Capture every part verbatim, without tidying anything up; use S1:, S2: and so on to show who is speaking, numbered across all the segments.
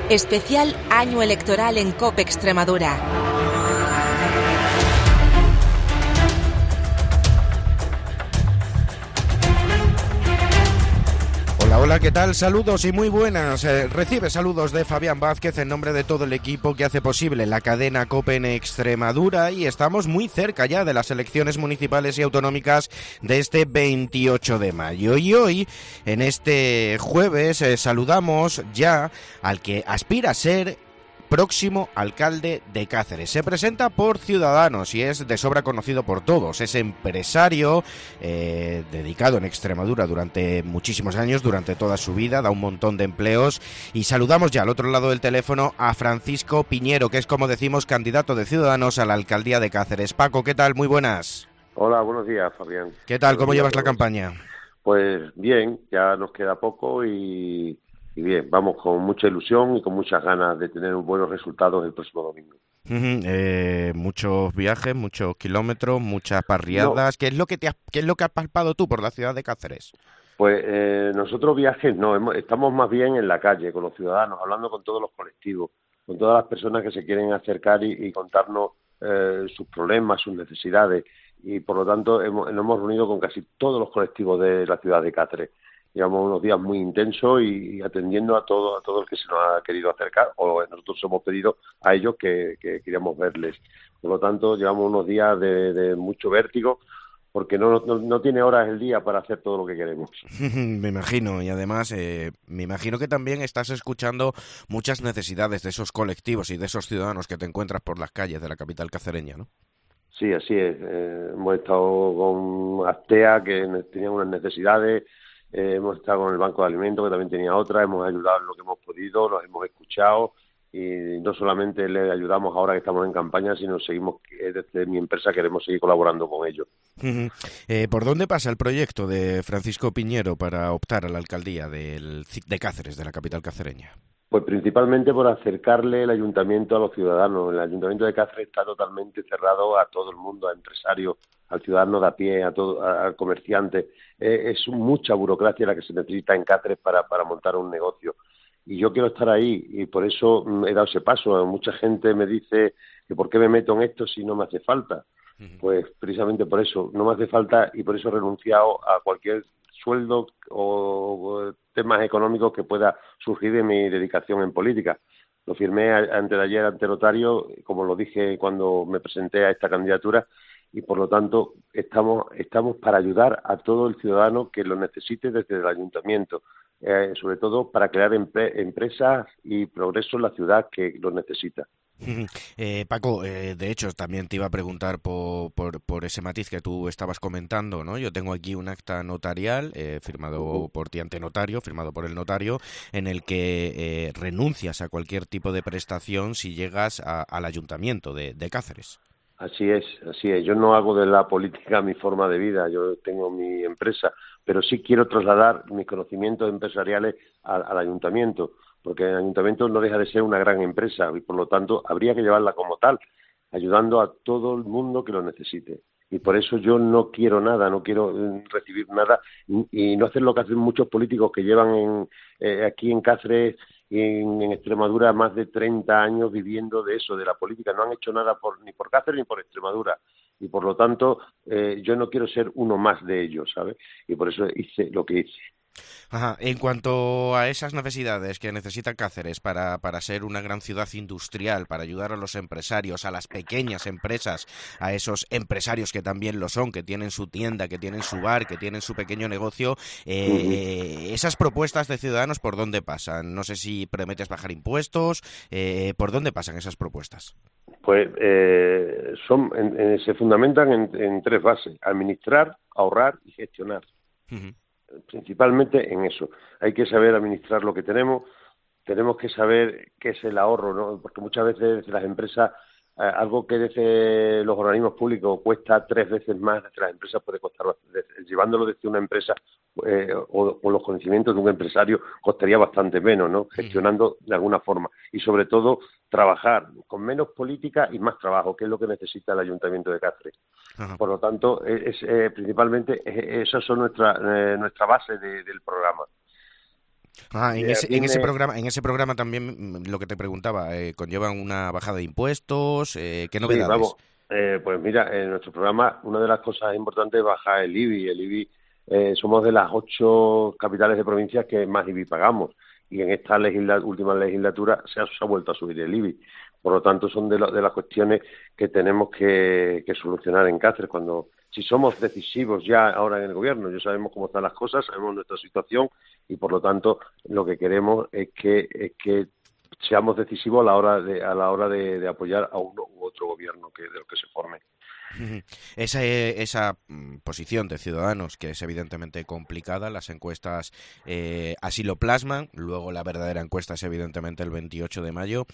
S1: Especial Año Electoral en COPE Extremadura.
S2: Hola, ¿qué tal? Saludos y muy buenas. Eh, recibe saludos de Fabián Vázquez en nombre de todo el equipo que hace posible la cadena COPE en Extremadura, y estamos muy cerca ya de las elecciones municipales y autonómicas de este veintiocho de mayo. Y hoy, en este jueves, eh, saludamos ya al que aspira a ser próximo alcalde de Cáceres. Se presenta por Ciudadanos y es de sobra conocido por todos. Es empresario, eh, dedicado en Extremadura durante muchísimos años, durante toda su vida, da un montón de empleos. Y saludamos ya al otro lado del teléfono a Francisco Piñero, que es, como decimos, candidato de Ciudadanos a la alcaldía de Cáceres. Paco, ¿qué tal? Muy buenas.
S3: Hola, buenos días, Fabián.
S2: ¿Qué tal? ¿Cómo
S3: Buenos
S2: llevas
S3: días,
S2: la campaña?
S3: Pues bien, ya nos queda poco y... Y bien, vamos con mucha ilusión y con muchas ganas de tener buenos resultados el próximo domingo.
S2: Uh-huh. eh, muchos viajes, muchos kilómetros, muchas parriadas. No. ¿Qué es lo que te has, qué es lo que has palpado tú por la ciudad de Cáceres?
S3: Pues eh, nosotros viajes no, hemos, estamos más bien en la calle, con los ciudadanos, hablando con todos los colectivos, con todas las personas que se quieren acercar y, y contarnos eh, sus problemas, sus necesidades. Y por lo tanto hemos, nos hemos reunido con casi todos los colectivos de la ciudad de Cáceres. Llevamos unos días muy intensos y, y atendiendo a todo a todo el que se nos ha querido acercar, o nosotros hemos pedido a ellos que, que queríamos verles. Por lo tanto, llevamos unos días de, de mucho vértigo, porque no, no, no tiene horas el día para hacer todo lo que queremos.
S2: Me imagino, y además eh, me imagino que también estás escuchando muchas necesidades de esos colectivos y de esos ciudadanos que te encuentras por las calles de la capital cacereña, ¿no?
S3: Sí, así es. Eh, hemos estado con Astea, que tenía unas necesidades. Eh, hemos estado con el Banco de Alimentos, que también tenía otra, hemos ayudado en lo que hemos podido, los hemos escuchado y no solamente le ayudamos ahora que estamos en campaña, sino seguimos, desde mi empresa queremos seguir colaborando con ellos.
S2: Uh-huh. Eh, ¿Por dónde pasa el proyecto de Francisco Piñero para optar a la alcaldía del, de Cáceres, de la capital cacereña?
S3: Pues principalmente por acercarle el ayuntamiento a los ciudadanos. El ayuntamiento de Cáceres está totalmente cerrado a todo el mundo, a empresarios, al ciudadano de a pie, a todo, al comerciante. Eh, es mucha burocracia la que se necesita en Cáceres para, para montar un negocio. Y yo quiero estar ahí y por eso he dado ese paso. Mucha gente me dice que por qué me meto en esto si no me hace falta. Uh-huh. Pues precisamente por eso, no me hace falta y por eso he renunciado a cualquier sueldo o temas económicos que pueda surgir de mi dedicación en política. Lo firmé antes de ayer ante notario, como lo dije cuando me presenté a esta candidatura, y por lo tanto estamos estamos para ayudar a todo el ciudadano que lo necesite desde el ayuntamiento, eh, sobre todo para crear empre- empresas y progreso en la ciudad que lo necesita.
S2: Eh, Paco, eh, de hecho también te iba a preguntar por, por, por ese matiz que tú estabas comentando, ¿no? Yo tengo aquí un acta notarial eh, firmado uh-huh. por ti ante notario, firmado por el notario, en el que eh, renuncias a cualquier tipo de prestación si llegas a, al ayuntamiento de, de Cáceres.
S3: Así es, así es. Yo no hago de la política mi forma de vida, yo tengo mi empresa, pero sí quiero trasladar mis conocimientos empresariales al, al ayuntamiento, porque el ayuntamiento no deja de ser una gran empresa y por lo tanto habría que llevarla como tal, ayudando a todo el mundo que lo necesite. Y por eso yo no quiero nada, no quiero recibir nada y, y no hacer lo que hacen muchos políticos que llevan en, eh, aquí en Cáceres y en, en Extremadura más de treinta años viviendo de eso, de la política. No han hecho nada por, ni por Cáceres ni por Extremadura. Y por lo tanto eh, yo no quiero ser uno más de ellos, ¿sabes? Y por eso hice lo que hice.
S2: Ajá. En cuanto a esas necesidades que necesita Cáceres para, para ser una gran ciudad industrial, para ayudar a los empresarios, a las pequeñas empresas, a esos empresarios que también lo son, que tienen su tienda, que tienen su bar, que tienen su pequeño negocio, eh, uh-huh. esas propuestas de Ciudadanos, ¿por dónde pasan? No sé si prometes bajar impuestos, eh, ¿por dónde pasan esas propuestas?
S3: Pues eh, son en, en, se fundamentan en, en tres bases: administrar, ahorrar y gestionar. Uh-huh. Principalmente en eso. Hay que saber administrar lo que tenemos, tenemos que saber qué es el ahorro, ¿no? Porque muchas veces las empresas, eh, algo que desde los organismos públicos cuesta tres veces más, desde las empresas puede costar, desde, llevándolo desde una empresa eh, o, o los conocimientos de un empresario costaría bastante menos, ¿no? Gestionando de alguna forma. Y sobre todo, trabajar con menos política y más trabajo, que es lo que necesita el Ayuntamiento de Cáceres. Ajá. Por lo tanto, es, es, eh, principalmente, es, esas son nuestra, eh, nuestra base de, del programa.
S2: Ah, en
S3: Eh,
S2: ese,
S3: a mí
S2: en ese
S3: me-
S2: programa, en ese programa también mm, lo que te preguntaba, eh, ¿conllevan una bajada de impuestos? Eh, ¿qué
S3: Sí,
S2: novedades?
S3: vamos. Eh, pues mira, en nuestro programa una de las cosas importantes es bajar el I B I. El I B I, eh, somos de las ocho capitales de provincias que más I B I pagamos. Y en esta legisla última legislatura se ha, se ha vuelto a subir el I B I. Por lo tanto, son de, lo- de las cuestiones que tenemos que, que solucionar en Cáceres. Cuando, si somos decisivos ya ahora en el gobierno, ya sabemos cómo están las cosas, sabemos nuestra situación y por lo tanto lo que queremos es que, es que seamos decisivos a la hora de a la hora de, de apoyar a uno u otro gobierno que de lo que se forme.
S2: Ujú. Esa, eh, esa mm, posición de Ciudadanos, que es evidentemente complicada, las encuestas eh, así lo plasman, luego la verdadera encuesta es evidentemente el veintiocho de mayo,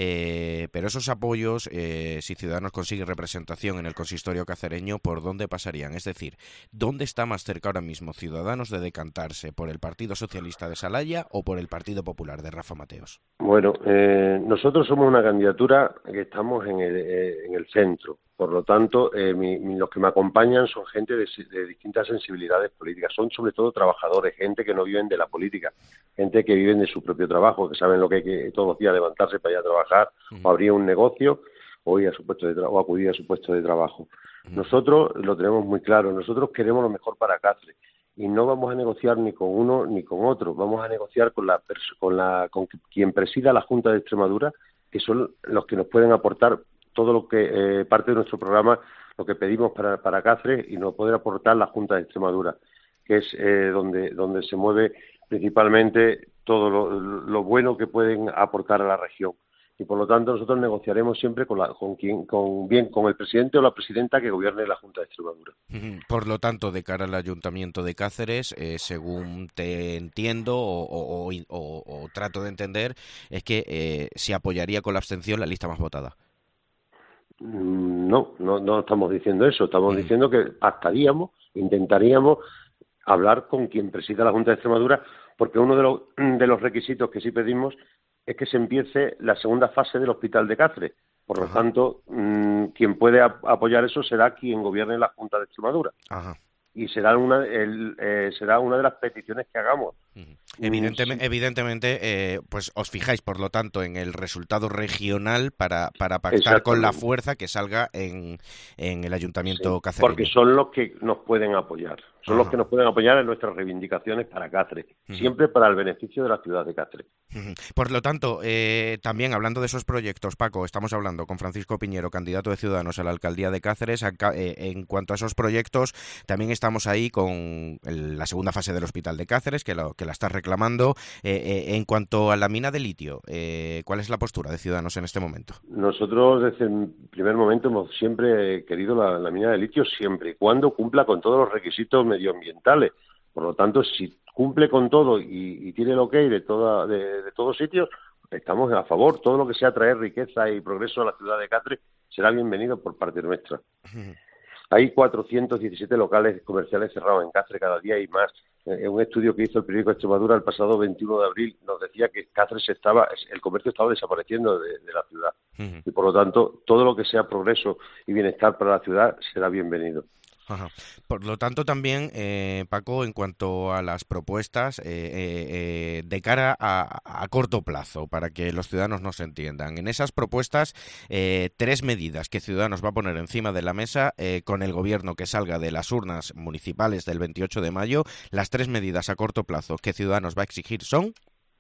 S2: eh, pero esos apoyos, eh, si Ciudadanos consigue representación en el consistorio cacereño, ¿por dónde pasarían? Es decir, ¿dónde está más cerca ahora mismo Ciudadanos de decantarse? ¿Por el Partido Socialista de Salaya o por el Partido Popular de Rafa Mateos?
S3: Bueno, eh, nosotros somos una candidatura que estamos en el, eh, en el centro. Por lo tanto, eh, mi, mi- los que me acompañan son gente de, si- de distintas sensibilidades políticas. Son sobre todo trabajadores, gente que no viven de la política, gente que viven de su propio trabajo, que saben lo que hay que todos los días levantarse para ir a trabajar, o
S2: Ujú,
S3: abrir un negocio, o ir a su puesto de tra- o acudir a su puesto de trabajo.
S2: ujú,
S3: Nosotros lo tenemos muy claro. Nosotros queremos lo mejor para Cáceres y no vamos a negociar ni con uno ni con otro. Vamos a negociar con la pers- con la con quien presida la Junta de Extremadura, que son los que nos pueden aportar todo lo que eh, parte de nuestro programa, lo que pedimos para, para Cáceres y nos puede aportar la Junta de Extremadura, que es eh, donde donde se mueve principalmente todo lo, lo bueno que pueden aportar a la región. Y por lo tanto nosotros negociaremos siempre con, la, con quien, con bien con el presidente o la presidenta que gobierne la Junta de Extremadura.
S2: ujú. Por lo tanto, de cara al Ayuntamiento de Cáceres, eh, según te entiendo o, o- o- o- o trato de entender, es que eh, se apoyaría con la abstención la lista más votada.
S3: Mm, No, no, no estamos diciendo eso. Estamos
S2: Ujú,
S3: diciendo que pactaríamos, intentaríamos hablar con quien presida la Junta de Extremadura, porque uno de los, de los requisitos que sí pedimos es que se empiece la segunda fase del Hospital de Cáceres. Por lo
S2: ajá,
S3: tanto, mm, quien puede ap- apoyar eso será quien gobierne la Junta de Extremadura.
S2: ajá.
S3: Y será una, el, eh, será una de las peticiones que hagamos.
S2: Ujú.
S3: Mm,
S2: Evidenteme-
S3: sí,
S2: evidentemente, eh, pues os fijáis, por lo tanto, en el resultado regional para, para pactar con la
S3: exactamente.
S2: fuerza que salga en, en el
S3: Sí,
S2: Ayuntamiento
S3: porque
S2: cacereño.
S3: son los que nos pueden apoyar, son los
S2: Ajá.
S3: que nos pueden apoyar en nuestras reivindicaciones para Cáceres,
S2: Ujú.
S3: siempre para el beneficio de la ciudad de Cáceres.
S2: Ujú. Por lo tanto, eh, también hablando de esos proyectos, Paco, estamos hablando con Francisco Piñero, candidato de Ciudadanos a la alcaldía de Cáceres. Acá, eh, en cuanto a esos proyectos, también estamos ahí con el- la segunda fase del Hospital de Cáceres, que, lo, que la estás reclamando. Eh, eh, en cuanto a la mina de litio, eh, ¿cuál es la postura de Ciudadanos en este momento?
S3: Nosotros desde el primer momento hemos siempre querido la, la mina de litio siempre y cuando cumpla con todos los requisitos medioambientales. Por lo tanto, si cumple con todo y, y tiene el ok de, toda, de, de todos sitios, estamos a favor. Todo lo que sea traer riqueza y progreso a la ciudad de Cáceres será bienvenido por parte nuestra.
S2: Ujú.
S3: Hay cuatrocientos diecisiete locales comerciales cerrados en Cáceres cada día y más. Eh, un estudio que hizo el periódico Extremadura el pasado veintiuno de abril nos decía que Cáceres estaba, el comercio estaba desapareciendo de, de la ciudad.
S2: Ujú.
S3: Y por lo tanto, todo lo que sea progreso y bienestar para la ciudad será bienvenido.
S2: Ajá. Por lo tanto, también, eh, Paco, en cuanto a las propuestas, eh, eh, eh, de cara a, a corto plazo, para que los ciudadanos nos entiendan, en esas propuestas, eh, tres medidas que Ciudadanos va a poner encima de la mesa eh, con el gobierno que salga de las urnas municipales del veintiocho de mayo, las tres medidas a corto plazo que Ciudadanos va a exigir son...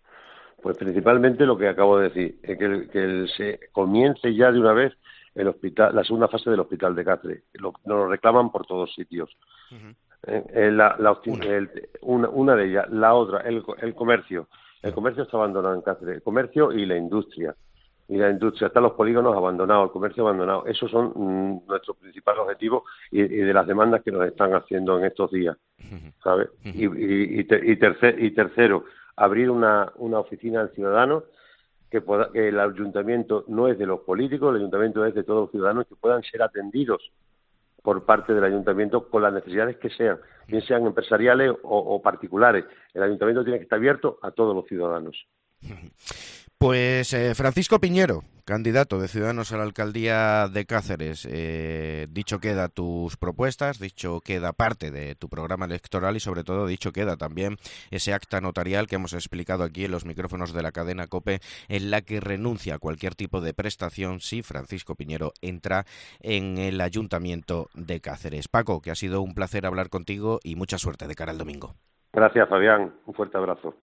S3: Pues principalmente lo que acabo de decir, eh, que, el- que el- se comience ya de una vez el hospital, la segunda fase del Hospital de Cáceres. Lo, nos lo reclaman por todos sitios.
S2: Ujú.
S3: Eh, eh, la- la opti-
S2: Una.
S3: el- una, una de ellas, la otra, el, co- el comercio. El comercio está abandonado en Cáceres, el comercio y la industria. Y la industria, están los polígonos abandonados, el comercio abandonado. Esos son mm, nuestros principales objetivos y, y de las demandas que nos están haciendo en estos días,
S2: Ujú.
S3: ¿sabes? Y, y, y, te- y terce- y tercero, abrir una, una oficina al ciudadano, que, pueda, que el ayuntamiento no es de los políticos, el ayuntamiento es de todos los ciudadanos, que puedan ser atendidos por parte del ayuntamiento con las necesidades que sean, bien sean empresariales o, o particulares. El ayuntamiento tiene que estar abierto a todos los ciudadanos.
S2: Pues eh, Francisco Piñero, candidato de Ciudadanos a la alcaldía de Cáceres, eh, dicho queda tus propuestas, dicho queda parte de tu programa electoral y sobre todo dicho queda también ese acta notarial que hemos explicado aquí en los micrófonos de la cadena COPE, en la que renuncia a cualquier tipo de prestación si Francisco Piñero entra en el Ayuntamiento de Cáceres. Paco, que ha sido un placer hablar contigo y mucha suerte de cara al domingo.
S3: Gracias, Fabián. Un fuerte abrazo.